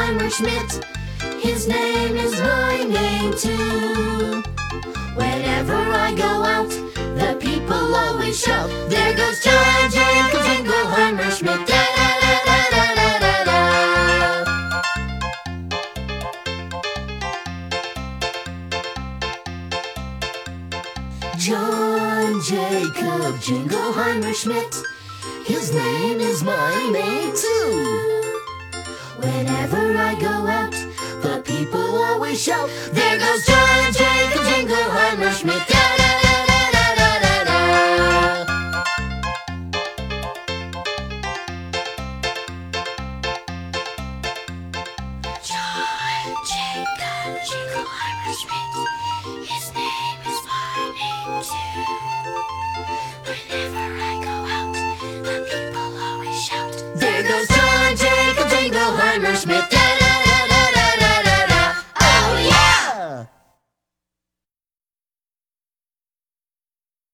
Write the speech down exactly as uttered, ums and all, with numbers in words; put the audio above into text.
Jingleheimer Schmidt. His name is my name too. Whenever I go out, the people always shout, there goes John Jacob Jingleheimer Schmidt. Da, da, da, da, da, da, da. John Jacob Jingleheimer Schmidt. His name is my name too. Whenever I go out, the people always shout, there goes John Jacob Jingleheimer Schmidt. Da, da, da, da, da, da, da. John Jacob Jingleheimer Schmidt. His name is my name too. Whenever I go out, the people always shout, there goes John Jacob Jingleheimer Schmidt.